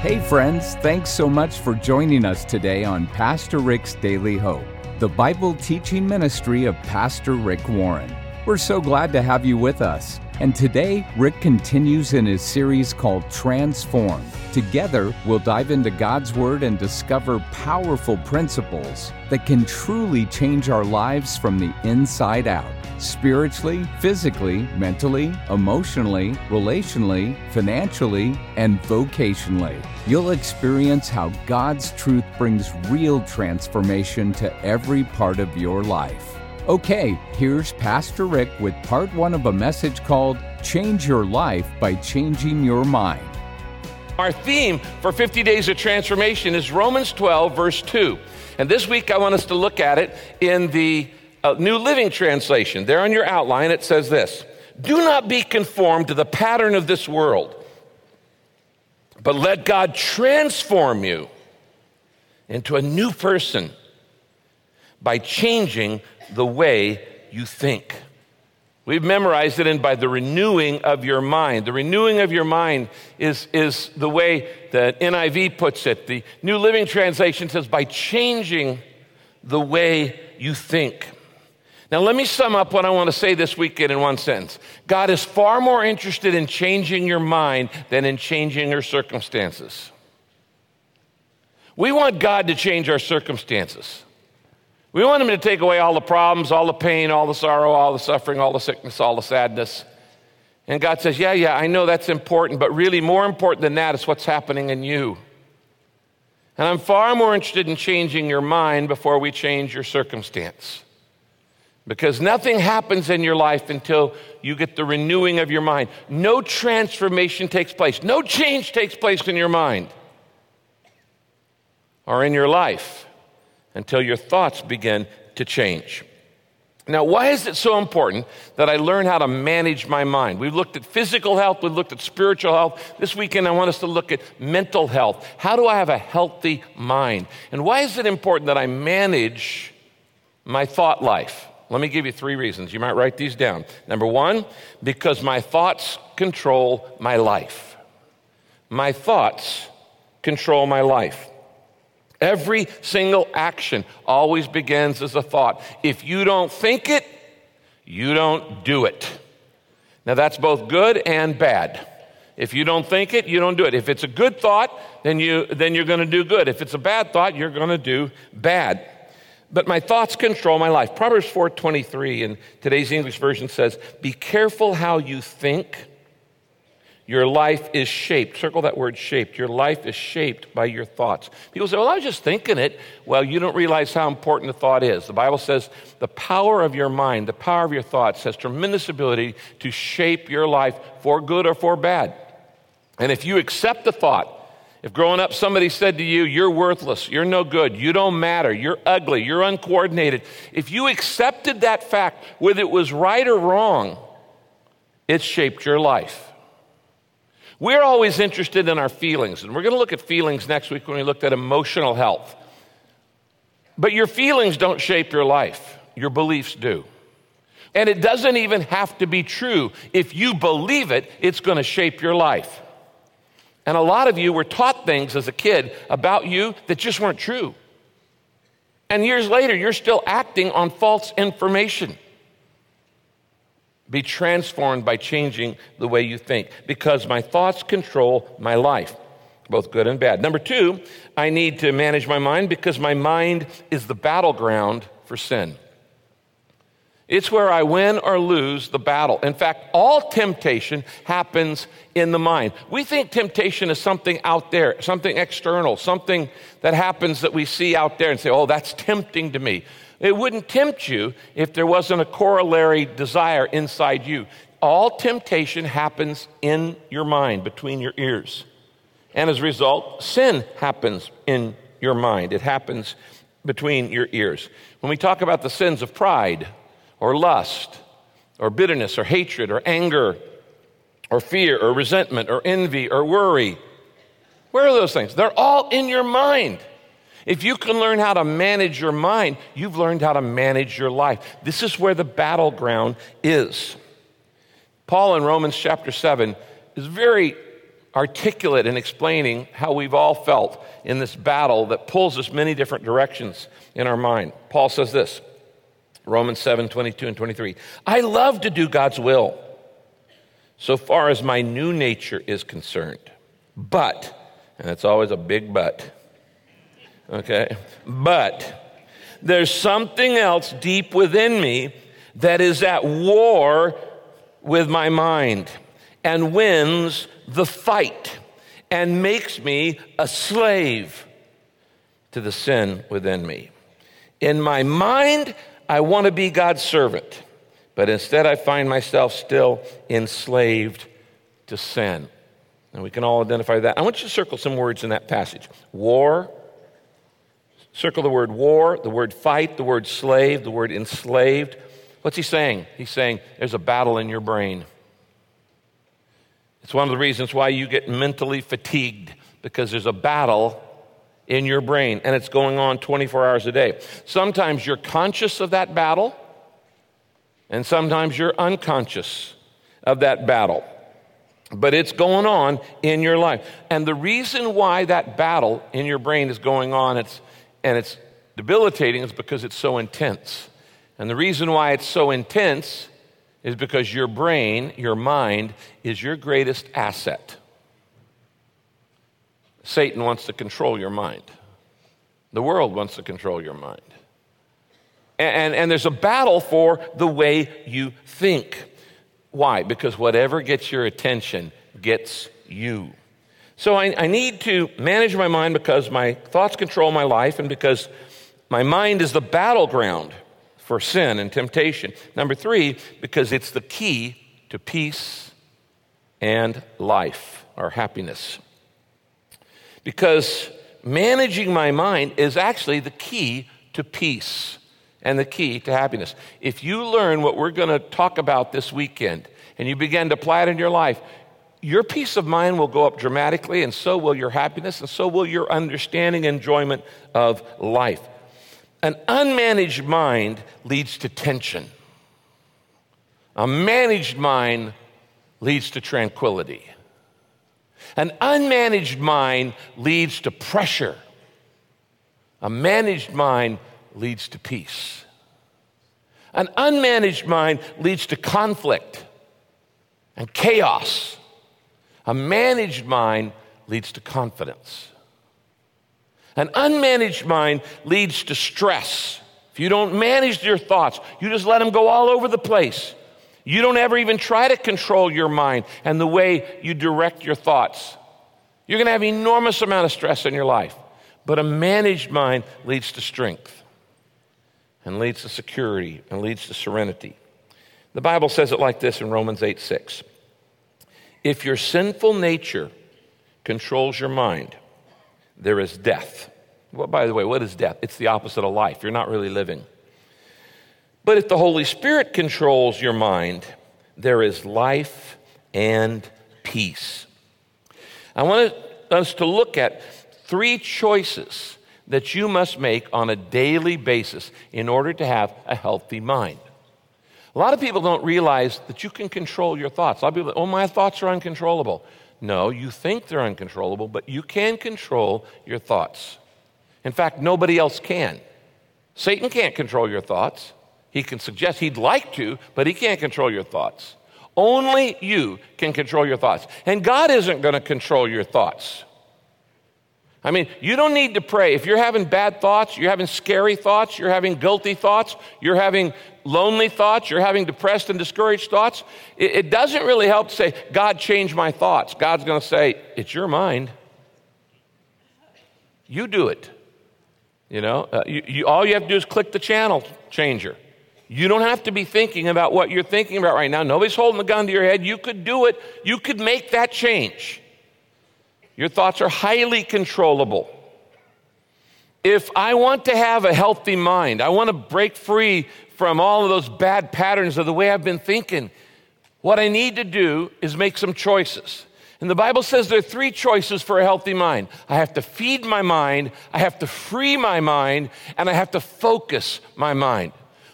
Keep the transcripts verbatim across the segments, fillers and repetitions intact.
Hey friends, thanks so much for joining us today on Pastor Rick's Daily Hope, the Bible teaching ministry of Pastor Rick Warren. We're so glad to have you with us. And today, Rick continues in his series called Transform. Together, we'll dive into God's Word and discover powerful principles that can truly change our lives from the inside out. Spiritually, physically, mentally, emotionally, relationally, financially, and vocationally. You'll experience how God's truth brings real transformation to every part of your life. Okay, here's Pastor Rick with part one of a message called Change Your Life by Changing Your Mind. Our theme for fifty Days of Transformation is Romans twelve, verse two. And this week I want us to look at it in the uh, New Living Translation. There on your outline it says this: "Do not be conformed to the pattern of this world, but let God transform you into a new person by changing the way you think." We've memorized it in by the renewing of your mind. The renewing of your mind is, is the way the N I V puts it. The New Living Translation says by changing the way you think. Now let me sum up what I want to say this weekend in one sentence. God is far more interested in changing your mind than in changing your circumstances. We want God to change our circumstances. We want him to take away all the problems, all the pain, all the sorrow, all the suffering, all the sickness, all the sadness. And God says, yeah, yeah, I know that's important, but really more important than that is what's happening in you. And I'm far more interested in changing your mind before we change your circumstance. Because nothing happens in your life until you get the renewing of your mind. No transformation takes place. No change takes place in your mind or in your life until your thoughts begin to change. Now, why is it so important that I learn how to manage my mind? We've looked at physical health, we've looked at spiritual health. This weekend, I want us to look at mental health. How do I have a healthy mind? And why is it important that I manage my thought life? Let me give you three reasons. You might write these down. Number one, because my thoughts control my life. My thoughts control my life. Every single action always begins as a thought. If you don't think it, you don't do it. Now that's both good and bad. If you don't think it, you don't do it. If it's a good thought, then you then you're going to do good. If it's a bad thought, you're going to do bad. But my thoughts control my life. Proverbs four twenty-three in today's English version says, "Be careful how you think. Your life is shaped." Circle that word shaped. Your life is shaped by your thoughts. People say, well, I was just thinking it. Well, you don't realize how important the thought is. The Bible says the power of your mind, the power of your thoughts has tremendous ability to shape your life for good or for bad. And if you accept the thought, if growing up somebody said to you, you're worthless, you're no good, you don't matter, you're ugly, you're uncoordinated. If you accepted that fact, whether it was right or wrong, it shaped your life. We're always interested in our feelings, and we're going to look at feelings next week when we looked at emotional health. But your feelings don't shape your life. Your beliefs do. And it doesn't even have to be true. If you believe it, it's going to shape your life. And a lot of you were taught things as a kid about you that just weren't true. And years later, you're still acting on false information. Be transformed by changing the way you think, because my thoughts control my life, both good and bad. Number two, I need to manage my mind because my mind is the battleground for sin. It's where I win or lose the battle. In fact, all temptation happens in the mind. We think temptation is something out there, something external, something that happens that we see out there and say, oh, that's tempting to me. It wouldn't tempt you if there wasn't a corollary desire inside you. All temptation happens in your mind, between your ears. And as a result, sin happens in your mind. It happens between your ears. When we talk about the sins of pride, or lust, or bitterness, or hatred, or anger, or fear, or resentment, or envy, or worry, where are those things? They're all in your mind. If you can learn how to manage your mind, you've learned how to manage your life. This is where the battleground is. Paul in Romans chapter seven is very articulate in explaining how we've all felt in this battle that pulls us many different directions in our mind. Paul says this, Romans seven, twenty-two and twenty-three. I love to do God's will, so far as my new nature is concerned. But, and it's always a big but, okay? But there's something else deep within me that is at war with my mind and wins the fight and makes me a slave to the sin within me. In my mind, I want to be God's servant, but instead I find myself still enslaved to sin. And we can all identify that. I want you to circle some words in that passage. War, circle the word war, the word fight, the word slave, the word enslaved. What's he saying? He's saying there's a battle in your brain. It's one of the reasons why you get mentally fatigued, because there's a battle in your brain, and it's going on twenty-four hours a day. Sometimes you're conscious of that battle, and sometimes you're unconscious of that battle. But it's going on in your life. And the reason why that battle in your brain is going on it's, and it's debilitating is because it's so intense. And the reason why it's so intense is because your brain, your mind, is your greatest asset. Satan wants to control your mind. The world wants to control your mind. And, and, and there's a battle for the way you think. Why? Because whatever gets your attention gets you. So I, I need to manage my mind because my thoughts control my life and because my mind is the battleground for sin and temptation. Number three, because it's the key to peace and life, or happiness. Because managing my mind is actually the key to peace and the key to happiness. If you learn what we're going to talk about this weekend and you begin to apply it in your life, your peace of mind will go up dramatically, and so will your happiness, and so will your understanding and enjoyment of life. An unmanaged mind leads to tension. A managed mind leads to tranquility. An unmanaged mind leads to pressure. A managed mind leads to peace. An unmanaged mind leads to conflict and chaos. A managed mind leads to confidence. An unmanaged mind leads to stress. If you don't manage your thoughts, you just let them go all over the place. You don't ever even try to control your mind and the way you direct your thoughts. You're going to have an enormous amount of stress in your life. But a managed mind leads to strength and leads to security and leads to serenity. The Bible says it like this in Romans eight six. If your sinful nature controls your mind, there is death. Well, by the way, what is death? It's the opposite of life. You're not really living. But if the Holy Spirit controls your mind, there is life and peace. I want us to look at three choices that you must make on a daily basis in order to have a healthy mind. A lot of people don't realize that you can control your thoughts. A lot of people, oh, my thoughts are uncontrollable. No, you think they're uncontrollable, but you can control your thoughts. In fact, nobody else can. Satan can't control your thoughts. He can suggest he'd like to, but he can't control your thoughts. Only you can control your thoughts. And God isn't going to control your thoughts. I mean, you don't need to pray. If you're having bad thoughts, you're having scary thoughts, you're having guilty thoughts, you're having lonely thoughts, you're having depressed and discouraged thoughts, it, it doesn't really help to say, God, change my thoughts. God's going to say, it's your mind. You do it. You know, uh, you, you, all you have to do is click the channel changer. You don't have to be thinking about what you're thinking about right now. Nobody's holding the gun to your head. You could do it. You could make that change. Your thoughts are highly controllable. If I want to have a healthy mind, I want to break free from all of those bad patterns of the way I've been thinking, what I need to do is make some choices. And the Bible says there are three choices for a healthy mind. I have to feed my mind, I have to free my mind, and I have to focus my mind.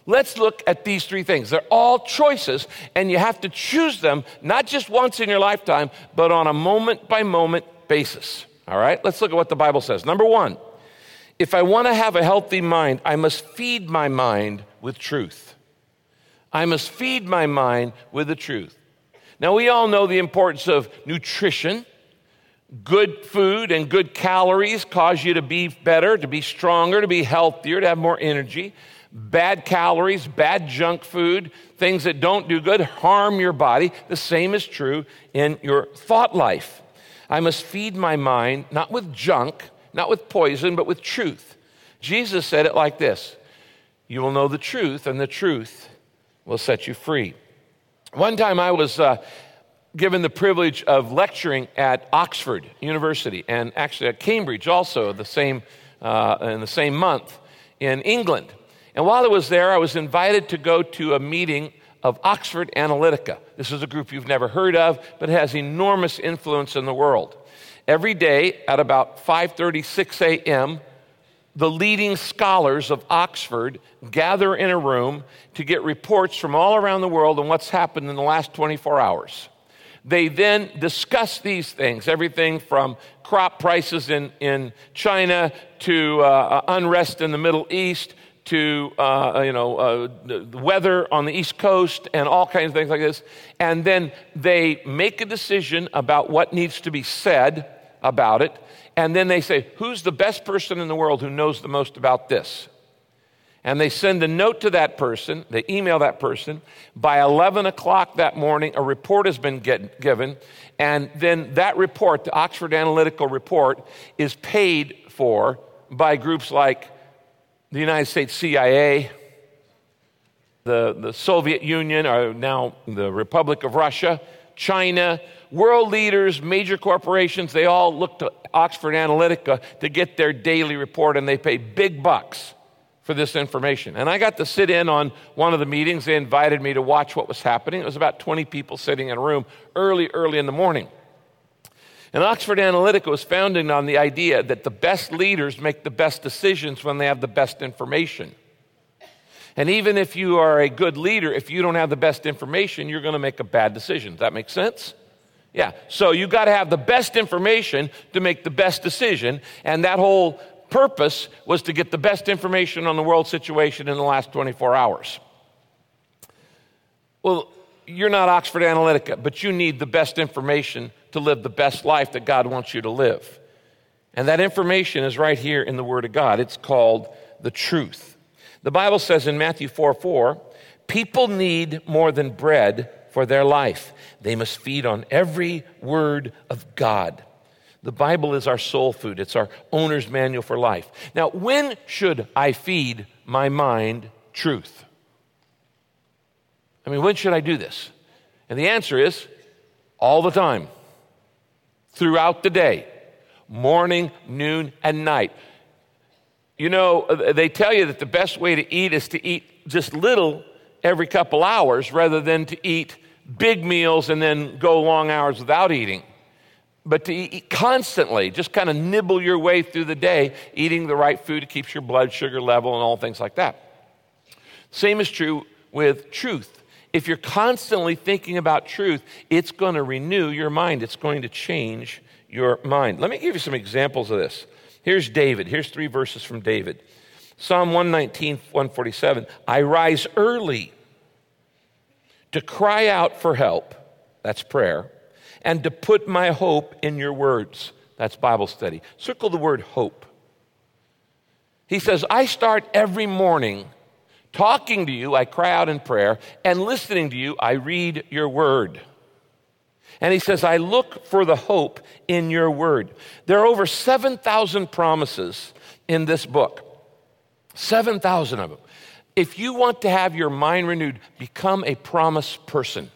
Let's look at these three things. They're all choices, and you have to choose them not just once in your lifetime, but on a moment-by-moment basis. All right? Let's look at what the Bible says. Number one, if I want to have a healthy mind, I must feed my mind with truth. I must feed my mind with the truth. Now, we all know the importance of nutrition. Good food and good calories cause you to be better, to be stronger, to be healthier, to have more energy. Bad calories, bad junk food, things that don't do good harm your body. The same is true in your thought life. I must feed my mind, not with junk, not with poison, but with truth. Jesus said it like this: you will know the truth, and the truth will set you free. One time I was uh, given the privilege of lecturing at Oxford University, and actually at Cambridge also, the same uh, in the same month in England. And while I was there, I was invited to go to a meeting of Oxford Analytica. This is a group you've never heard of, but it has enormous influence in the world. Every day at about five thirty, six a.m., the leading scholars of Oxford gather in a room to get reports from all around the world on what's happened in the last twenty-four hours. They then discuss these things, everything from crop prices in, in China to uh, unrest in the Middle East to uh, you know uh, the weather on the East Coast and all kinds of things like this. And then they make a decision about what needs to be said about it. And then they say, who's the best person in the world who knows the most about this? And they send a note to that person. They email that person. By eleven o'clock that morning, a report has been get, given. And then that report, the Oxford Analytical report, is paid for by groups like the United States C I A, the, the Soviet Union, or now the Republic of Russia, China, world leaders, major corporations. They all look to Oxford Analytica to get their daily report, and they pay big bucks for this information. And I got to sit in on one of the meetings. They invited me to watch what was happening. It was about twenty people sitting in a room early, early in the morning. And Oxford Analytica was founded on the idea that the best leaders make the best decisions when they have the best information. And even if you are a good leader, if you don't have the best information, you're going to make a bad decision. Does that make sense? Yeah. So you got to have the best information to make the best decision. And that whole purpose was to get the best information on the world situation in the last twenty-four hours. Well, you're not Oxford Analytica, but you need the best information to live the best life that God wants you to live. And that information is right here in the Word of God. It's called the truth. The Bible says in Matthew four four, people need more than bread for their life. They must feed on every word of God. The Bible is our soul food. It's our owner's manual for life. Now, when should I feed my mind truth? I mean, when should I do this? And the answer is all the time, throughout the day, morning, noon, and night. You know, they tell you that the best way to eat is to eat just little every couple hours rather than to eat big meals and then go long hours without eating. But to eat constantly, just kind of nibble your way through the day, eating the right food that keeps your blood sugar level and all things like that. Same is true with truth. If you're constantly thinking about truth, it's going to renew your mind. It's going to change your mind. Let me give you some examples of this. Here's David. Here's three verses from David. Psalm one nineteen, one forty-seven. I rise early to cry out for help. That's prayer. And to put my hope in your words. That's Bible study. Circle the word hope. He says, I start every morning talking to you, I cry out in prayer, and listening to you, I read your word. And he says, I look for the hope in your word. There are over seven thousand promises in this book. seven thousand of them. If you want to have your mind renewed, become a promise person.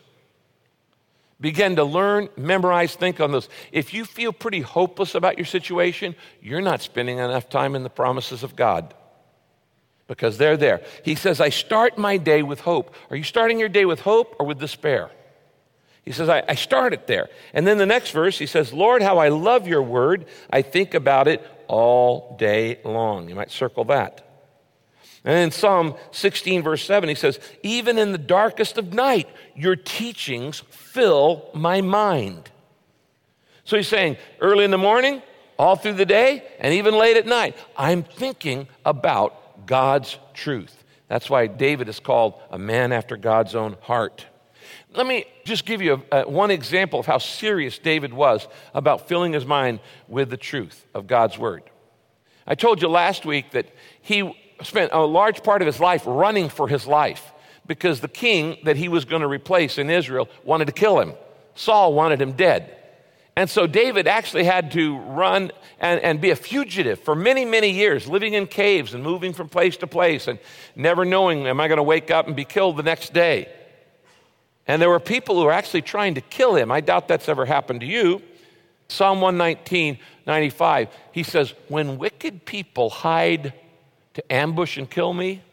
Begin to learn, memorize, think on those. If you feel pretty hopeless about your situation, you're not spending enough time in the promises of God. Because they're there. He says, I start my day with hope. Are you starting your day with hope or with despair? He says, I, I start it there. And then the next verse, he says, Lord, how I love your word. I think about it all day long. You might circle that. And in Psalm sixteen, verse seven, he says, even in the darkest of night, your teachings fill my mind. So he's saying, early in the morning, all through the day, and even late at night, I'm thinking about God's truth. That's why David is called a man after God's own heart. Let me just give you a, a, one example of how serious David was about filling his mind with the truth of God's word. I told you last week that he spent a large part of his life running for his life because the king that he was going to replace in Israel wanted to kill him. Saul wanted him dead. And so David actually had to run and, and be a fugitive for many, many years, living in caves and moving from place to place and never knowing, am I going to wake up and be killed the next day? And there were people who were actually trying to kill him. I doubt that's ever happened to you. Psalm one nineteen, ninety-five, he says, when wicked people hide to ambush and kill me,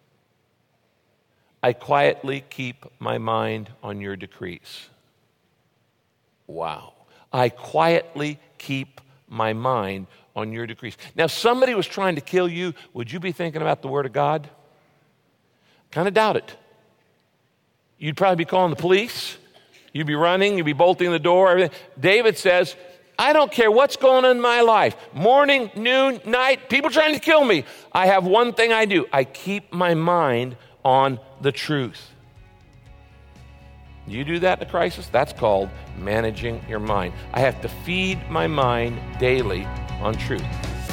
I quietly keep my mind on your decrees. Wow. I quietly keep my mind on your decrees. Now, if somebody was trying to kill you, would you be thinking about the Word of God? Kind of doubt it. You'd probably be calling the police. You'd be running. You'd be bolting the door. Everything. David says, I don't care what's going on in my life. Morning, noon, night, people trying to kill me. I have one thing I do. I keep my mind on the truth. You do that in a crisis? That's called managing your mind. I have to feed my mind daily on truth.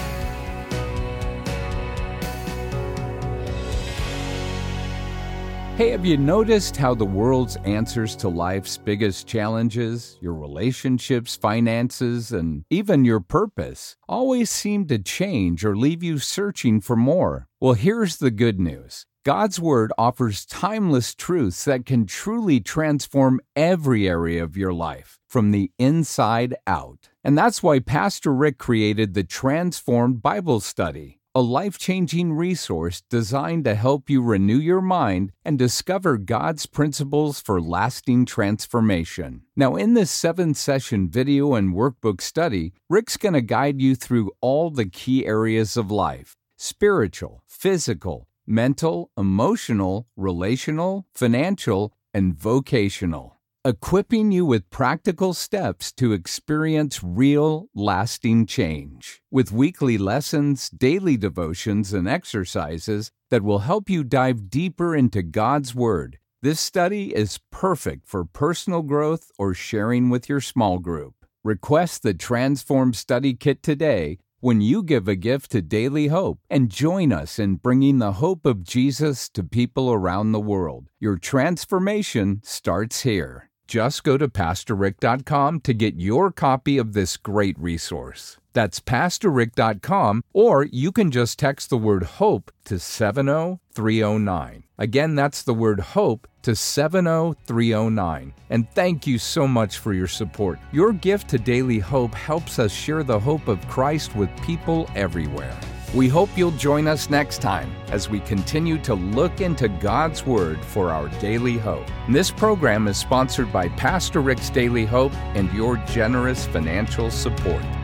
Hey, have you noticed how the world's answers to life's biggest challenges, your relationships, finances, and even your purpose, always seem to change or leave you searching for more? Well, here's the good news. God's Word offers timeless truths that can truly transform every area of your life, from the inside out. And that's why Pastor Rick created the Transformed Bible Study, a life-changing resource designed to help you renew your mind and discover God's principles for lasting transformation. Now, in this seven-session video and workbook study, Rick's going to guide you through all the key areas of life: spiritual, physical, mental, emotional, relational, financial, and vocational, equipping you with practical steps to experience real, lasting change. With weekly lessons, daily devotions, and exercises that will help you dive deeper into God's Word, this study is perfect for personal growth or sharing with your small group. Request the Transform Study Kit today when you give a gift to Daily Hope and join us in bringing the hope of Jesus to people around the world. Your transformation starts here. Just go to pastor rick dot com to get your copy of this great resource. That's pastor rick dot com, or you can just text the word HOPE to seven oh three oh nine. Again, that's the word HOPE to seven oh three oh nine. And thank you so much for your support. Your gift to Daily Hope helps us share the hope of Christ with people everywhere. We hope you'll join us next time as we continue to look into God's Word for our daily hope. This program is sponsored by Pastor Rick's Daily Hope and your generous financial support.